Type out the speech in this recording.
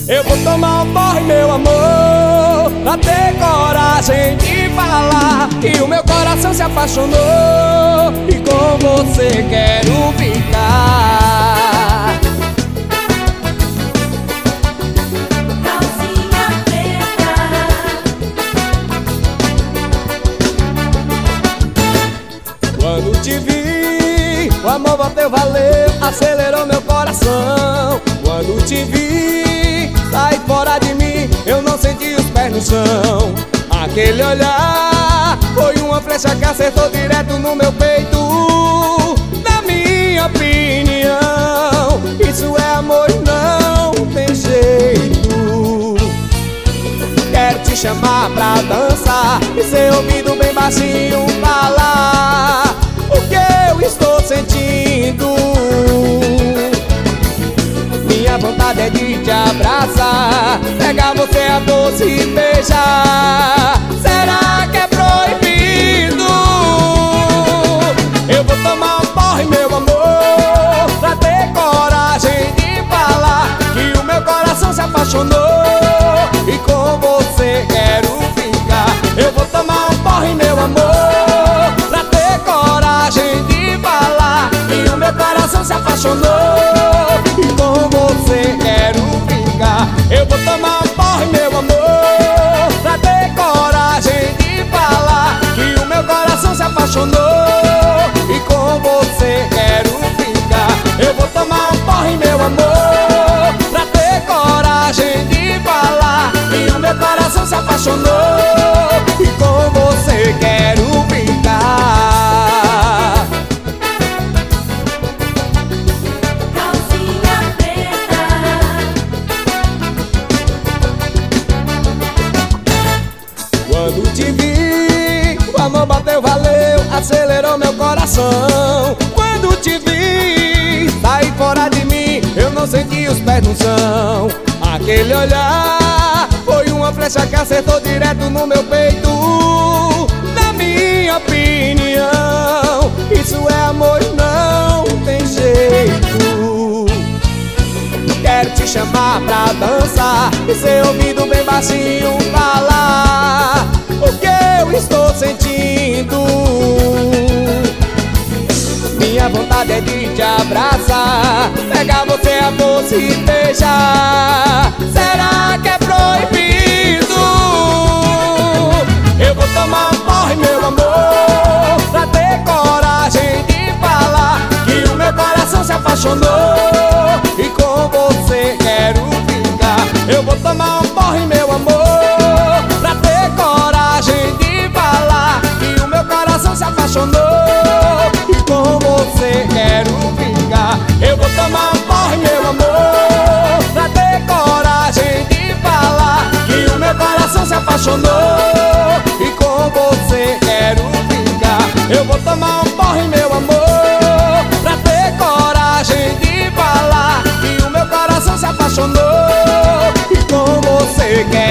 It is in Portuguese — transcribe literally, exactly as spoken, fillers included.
Eu vou tomar um porre, meu amor, pra ter coragem de falar que o meu coração se apaixonou e com você quero ficar. Calcinha preta. Quando te vi, o amor bateu, valeu, acelerou meu coração. Quando te vi, sai fora de mim, eu não senti os pés no chão. Aquele olhar foi uma flecha que acertou direto no meu peito. Na minha opinião, isso é amor e não tem jeito. Quero te chamar pra dançar e ser ouvido bem baixinho falar o que eu estou sentindo. Minha vontade é de te abraçar, pegar você a doce e beijar. Será que é proibido? Eu vou tomar um porre, meu amor, pra ter coragem de falar que o meu coração se apaixonou e com você quero ficar. Eu vou tomar um porre, meu amor, pra ter coragem de falar que o meu coração se apaixonou e com você quero ficar. Eu vou tomar um porre, meu amor, pra ter coragem de falar que o meu coração se apaixonou e com você quero ficar. Eu vou tomar um porre, meu amor, pra ter coragem de falar que o meu coração se apaixonou e com você quero ficar. Calcinha preta. Quando te vi, o amor bateu, valeu, acelerou meu coração. Quando te vi, saí fora de mim, eu não senti os pés no chão. Aquele olhar foi uma flecha que acertou direto no meu peito. Na minha opinião, isso é amor e não tem jeito. Quero te chamar pra dançar e ser ouvido bem baixinho falar o que eu estou sentindo. Minha vontade é de te abraçar, pegar você a doce e beijar. Será que é proibido? Eu vou tomar um porre, meu amor, pra ter coragem de falar que o meu coração se apaixonou e com você quero ficar. Eu vou tomar um porre, meu amor, pra ter coragem de falar que o meu coração se apaixonou e com você quero ficar. Eu vou tomar um porre, meu amor, pra ter coragem de falar que o meu coração se apaixonou e com você quero ficar. Eu vou tomar um porre, meu amor, pra ter coragem de falar que o meu coração se apaixonou e com você quero